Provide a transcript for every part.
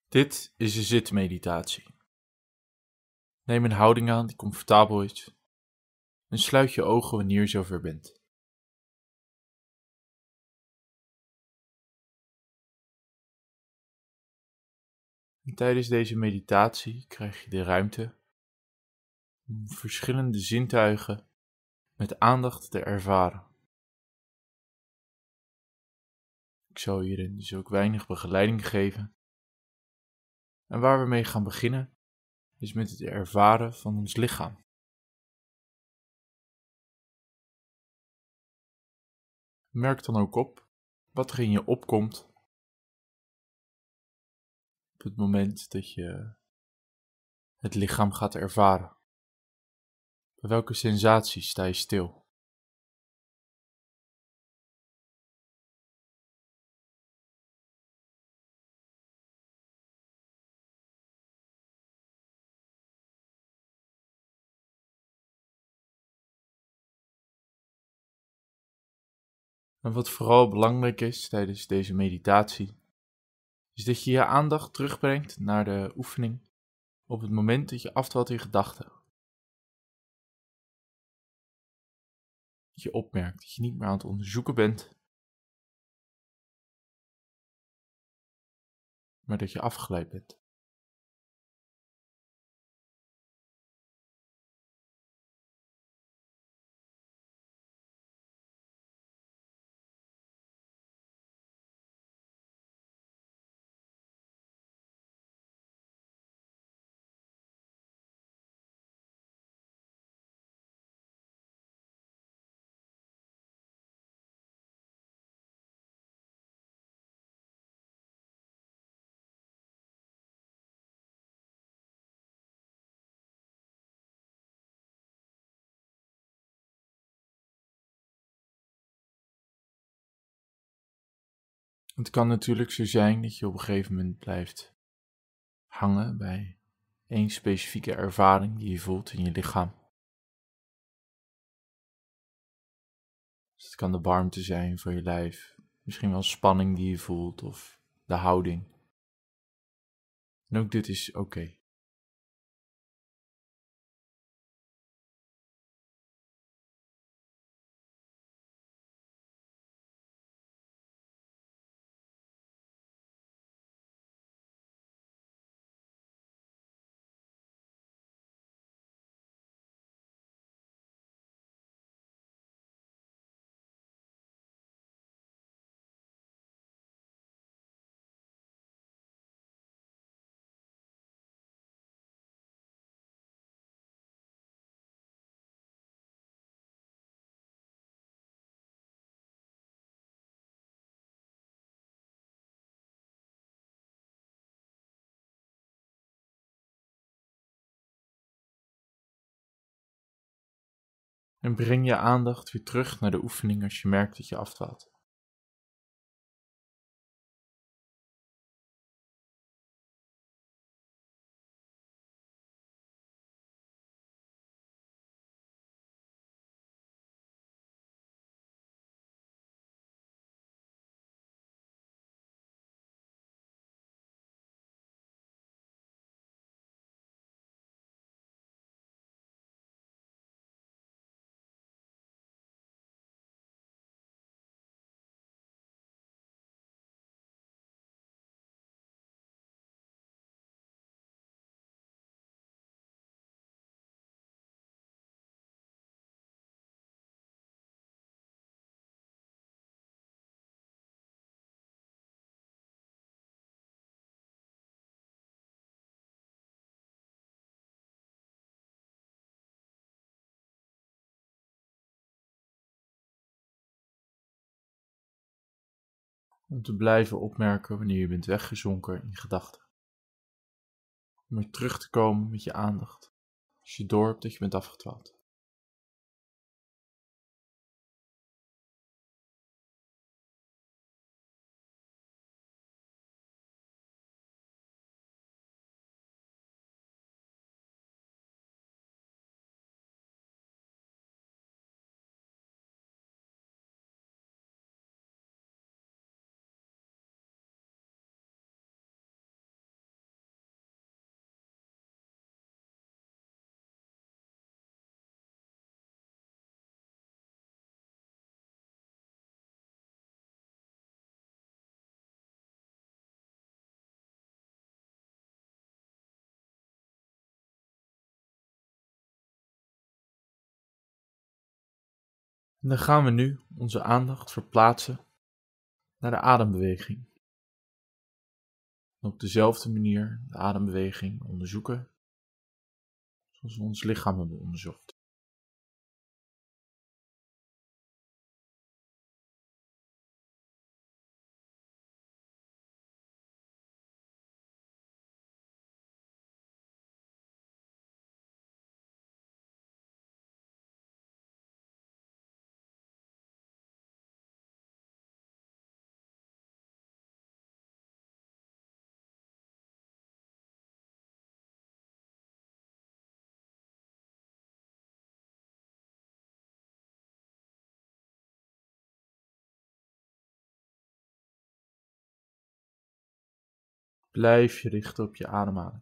Dit is een zitmeditatie. Neem een houding aan die comfortabel is en sluit je ogen wanneer je zover bent. En tijdens deze meditatie krijg je de ruimte om verschillende zintuigen met aandacht te ervaren. Ik zal hierin dus ook weinig begeleiding geven. En waar we mee gaan beginnen is met het ervaren van ons lichaam. Merk dan ook op wat er in je opkomt op het moment dat je het lichaam gaat ervaren. Bij welke sensaties sta je stil? En wat vooral belangrijk is tijdens deze meditatie, is dat je je aandacht terugbrengt naar de oefening op het moment dat je afdwaalt in gedachten. Dat je opmerkt dat je niet meer aan het onderzoeken bent, maar dat je afgeleid bent. Het kan natuurlijk zo zijn dat je op een gegeven moment blijft hangen bij één specifieke ervaring die je voelt in je lichaam. Dus het kan de warmte zijn van je lijf, misschien wel spanning die je voelt of de houding. En ook dit is oké. En breng je aandacht weer terug naar de oefening als je merkt dat je afdwaalt. Om te blijven opmerken wanneer je bent weggezonken in gedachten. Om weer terug te komen met je aandacht als je door hebt dat je bent afgedwaald. En dan gaan we nu onze aandacht verplaatsen naar de adembeweging. En op dezelfde manier de adembeweging onderzoeken zoals we ons lichaam hebben onderzocht. Blijf je richten op je ademhaling.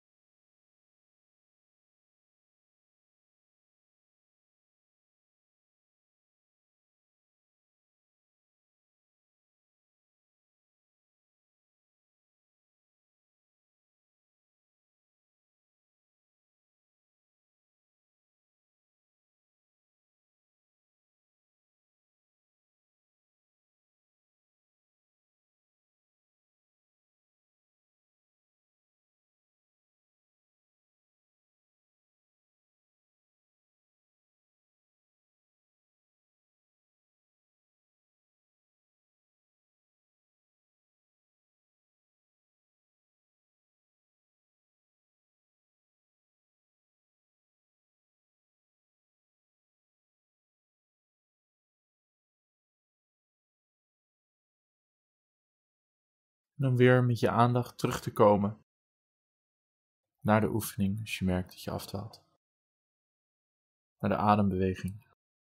En dan weer met je aandacht terug te komen naar de oefening als je merkt dat je afdwaalt. Naar de adembeweging.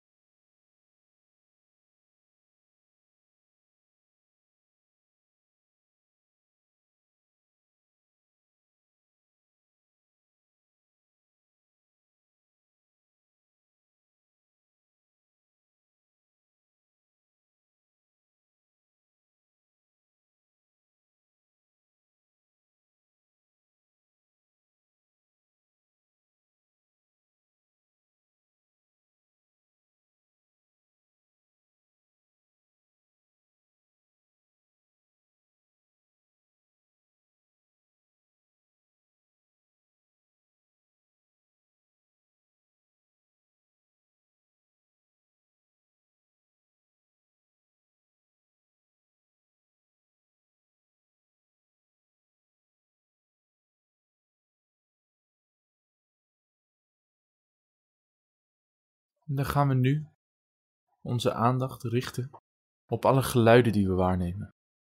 En dan gaan we nu onze aandacht richten op alle geluiden die we waarnemen.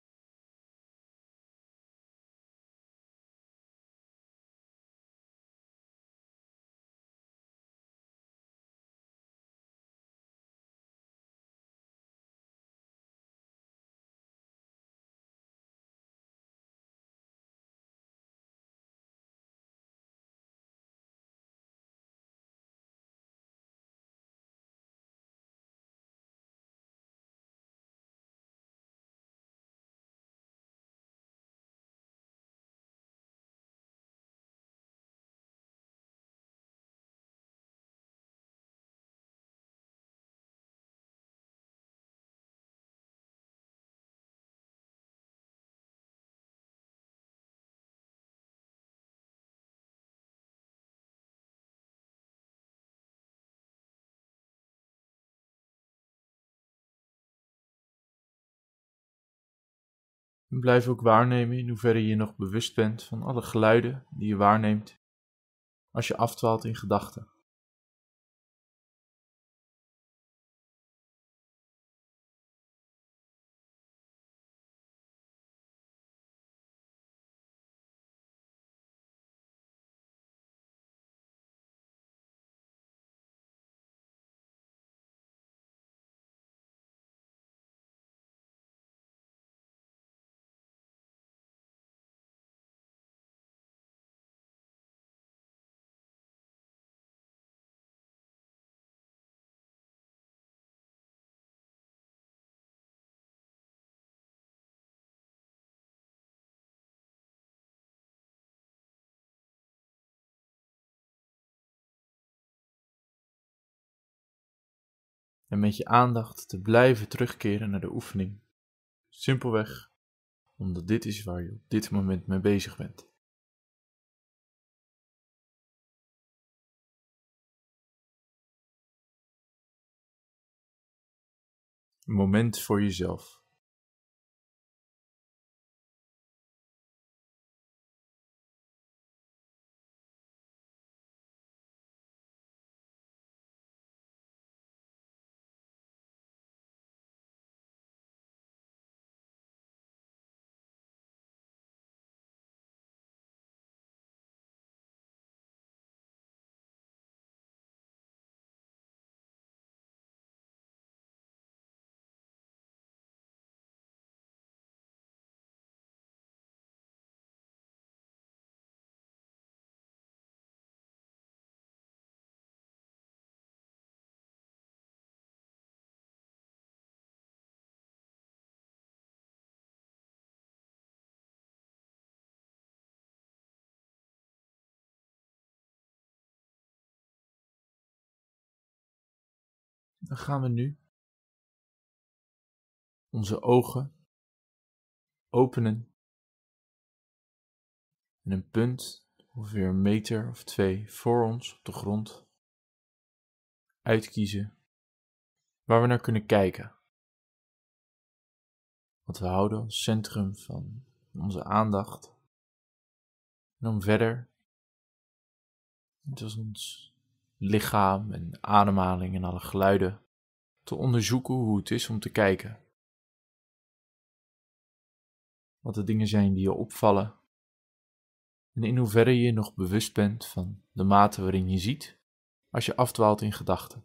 En blijf ook waarnemen in hoeverre je nog bewust bent van alle geluiden die je waarneemt als je afdwaalt in gedachten. en met je aandacht te blijven terugkeren naar de oefening. Simpelweg omdat dit is waar je op dit moment mee bezig bent. Een moment voor jezelf. Dan gaan we nu onze ogen openen en een punt ongeveer 1 meter of 2 voor ons op de grond uitkiezen waar we naar kunnen kijken. Wat we houden als centrum van onze aandacht. En om verder, dus ons lichaam en ademhaling en alle geluiden, te onderzoeken hoe het is om te kijken. Wat de dingen zijn die je opvallen. En in hoeverre je nog bewust bent van de mate waarin je ziet als je afdwaalt in gedachten.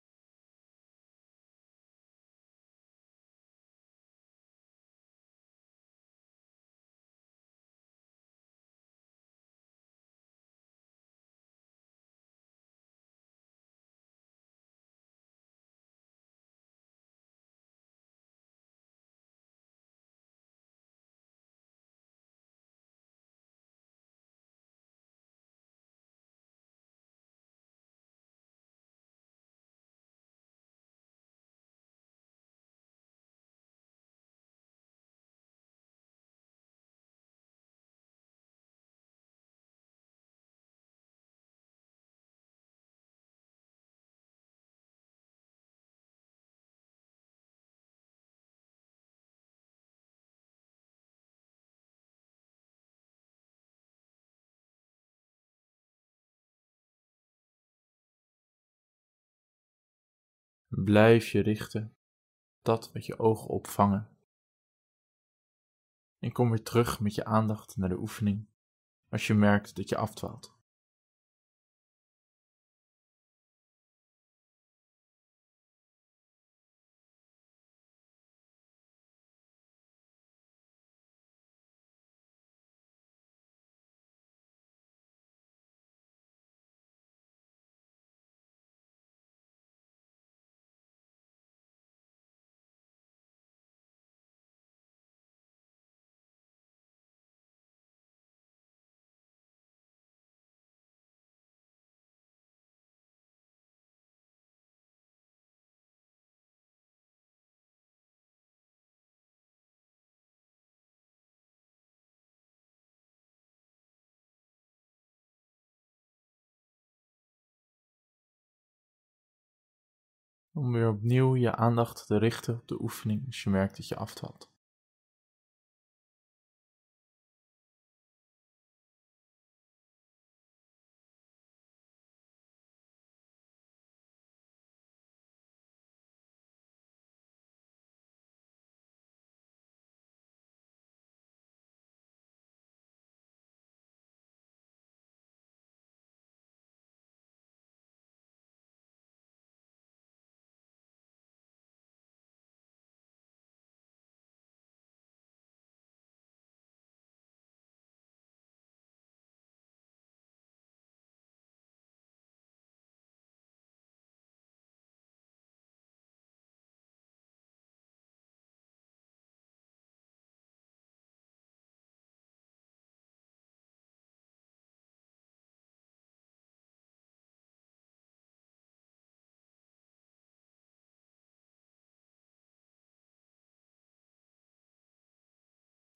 Blijf je richten op dat wat je ogen opvangen. En kom weer terug met je aandacht naar de oefening als je merkt dat je afdwaalt. Om weer opnieuw je aandacht te richten op de oefening als je merkt dat je afdwaalt.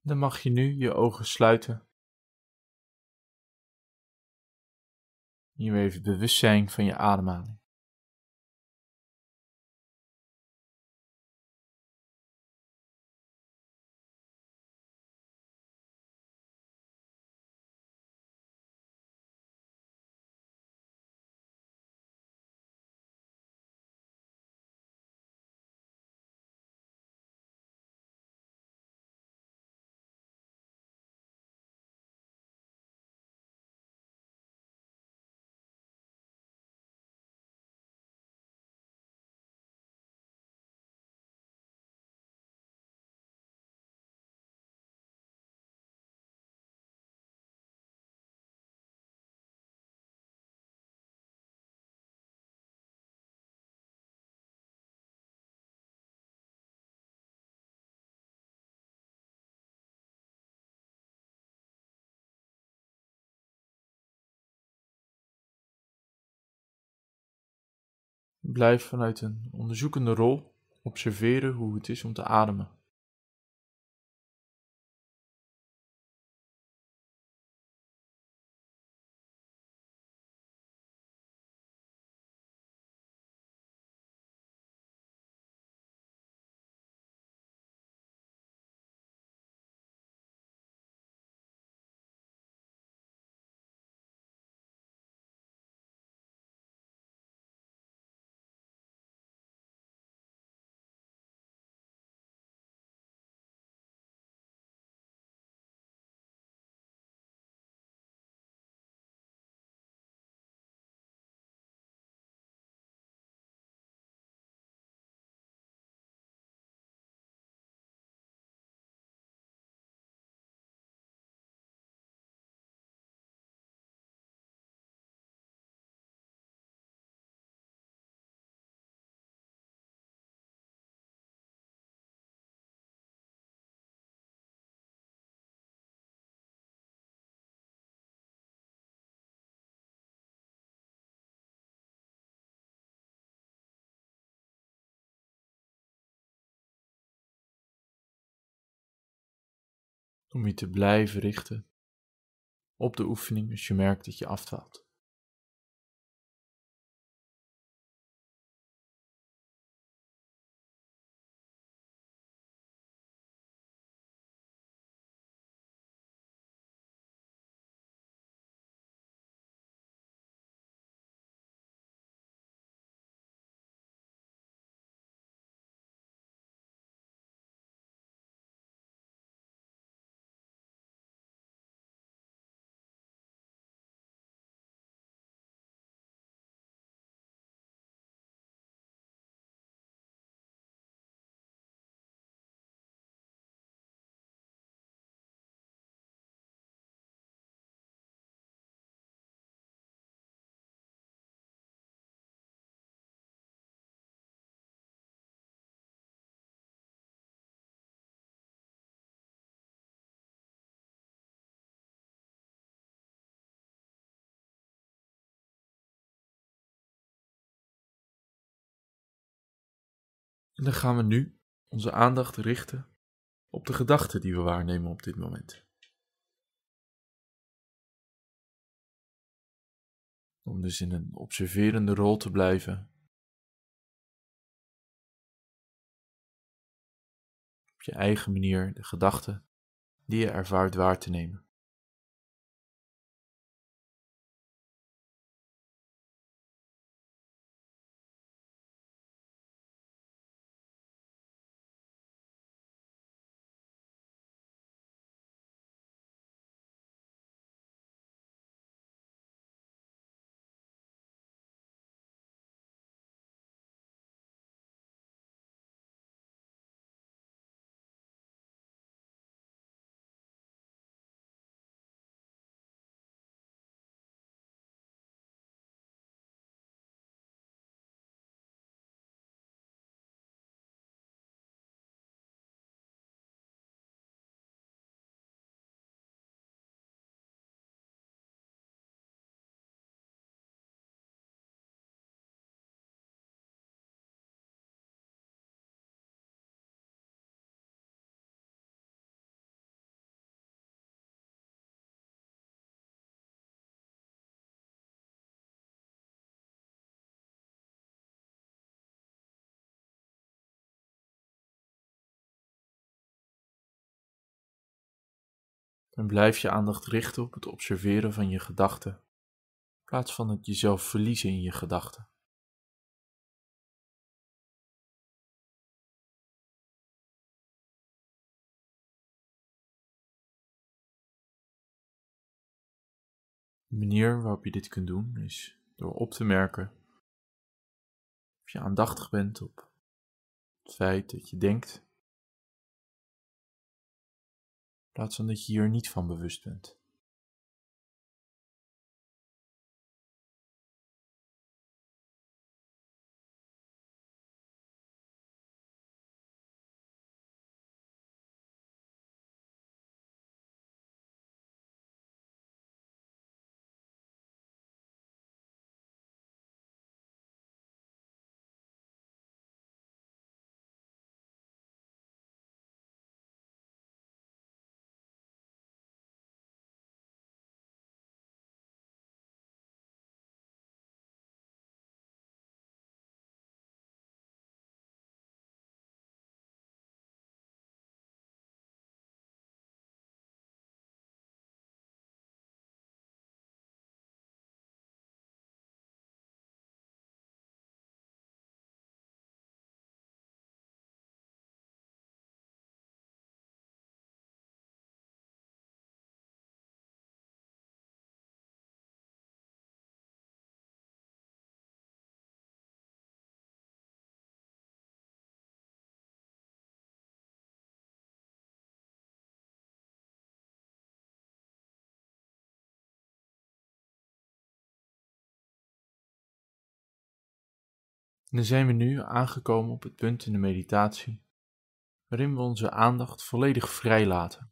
Dan mag je nu je ogen sluiten. Je weer even bewust zijn van je ademhaling. Blijf vanuit een onderzoekende rol observeren hoe het is om te ademen. Om je te blijven richten op de oefening als je merkt dat je afdwaalt. En dan gaan we nu onze aandacht richten op de gedachten die we waarnemen op dit moment. Om dus in een observerende rol te blijven. Op je eigen manier de gedachten die je ervaart waar te nemen. En blijf je aandacht richten op het observeren van je gedachten, in plaats van het jezelf verliezen in je gedachten. De manier waarop je dit kunt doen is door op te merken of je aandachtig bent op het feit dat je denkt, in plaats van dat je hier niet van bewust bent. En dan zijn we nu aangekomen op het punt in de meditatie waarin we onze aandacht volledig vrij laten.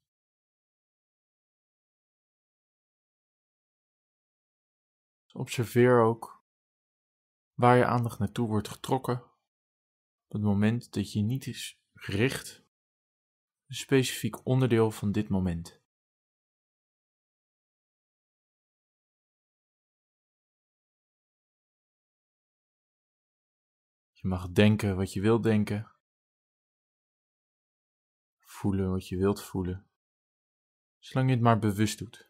Dus observeer ook waar je aandacht naartoe wordt getrokken op het moment dat je niet is gericht op een specifiek onderdeel van dit moment. Je mag denken wat je wilt denken, voelen wat je wilt voelen, zolang je het maar bewust doet.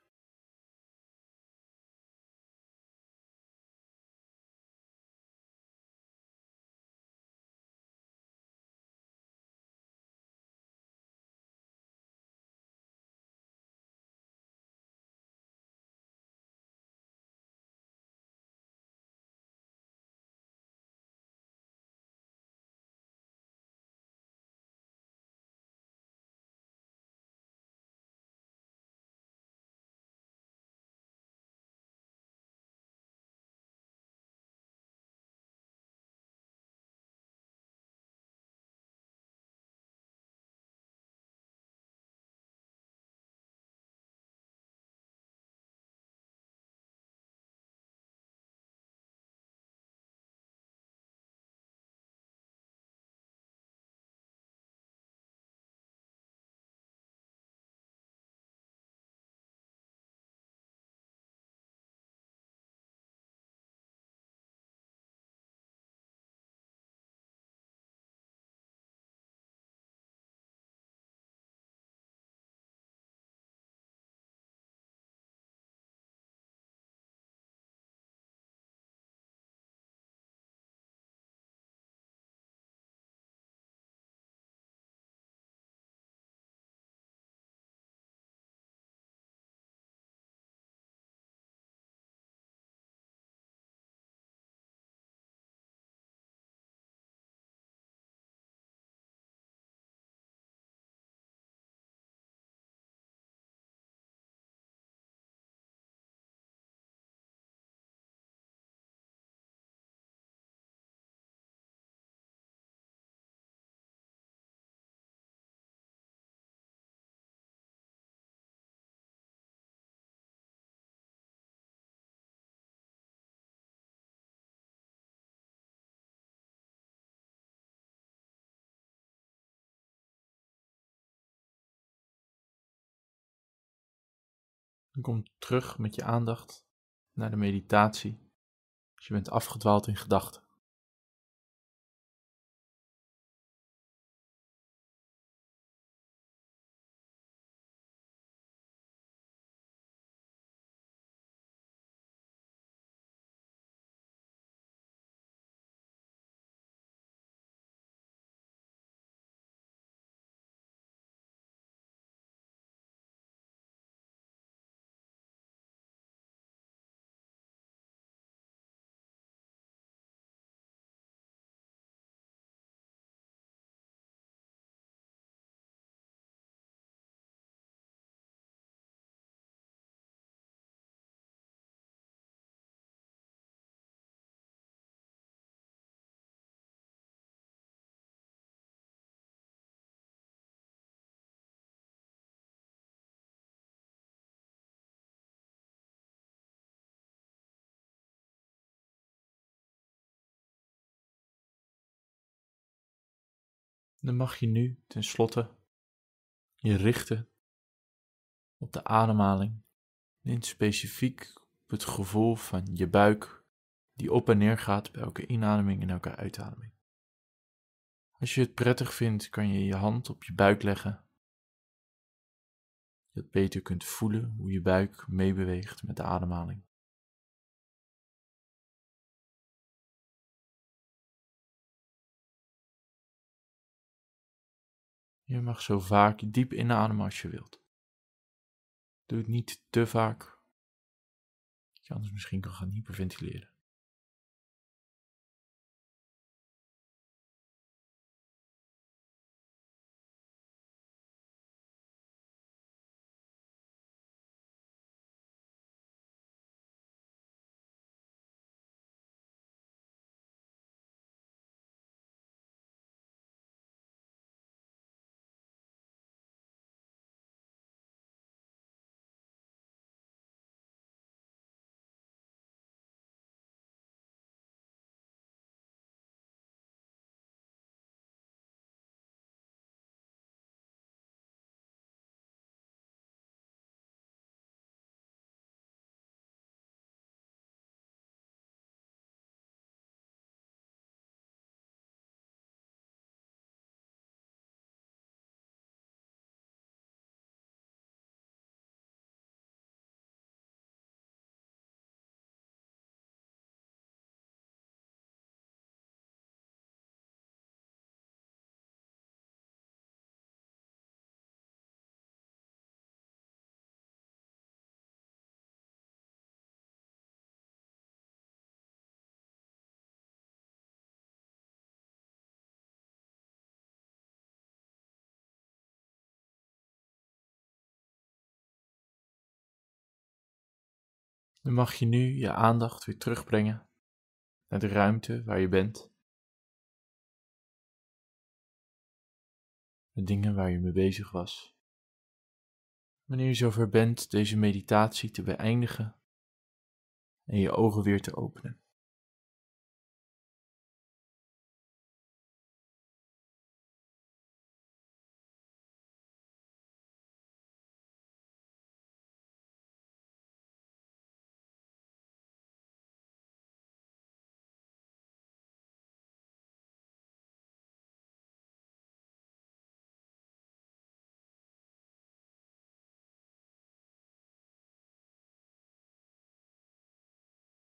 Dan kom terug met je aandacht naar de meditatie als je bent afgedwaald in gedachten. Dan mag je nu tenslotte je richten op de ademhaling. En specifiek op het gevoel van je buik die op en neer gaat bij elke inademing en elke uitademing. Als je het prettig vindt, kan je je hand op je buik leggen. Dat je beter kunt voelen hoe je buik meebeweegt met de ademhaling. Je mag zo vaak diep inademen als je wilt. Doe het niet te vaak, dat je anders misschien kan gaan hyperventileren. Dan mag je nu je aandacht weer terugbrengen naar de ruimte waar je bent. De dingen waar je mee bezig was. Wanneer je zover bent deze meditatie te beëindigen en je ogen weer te openen.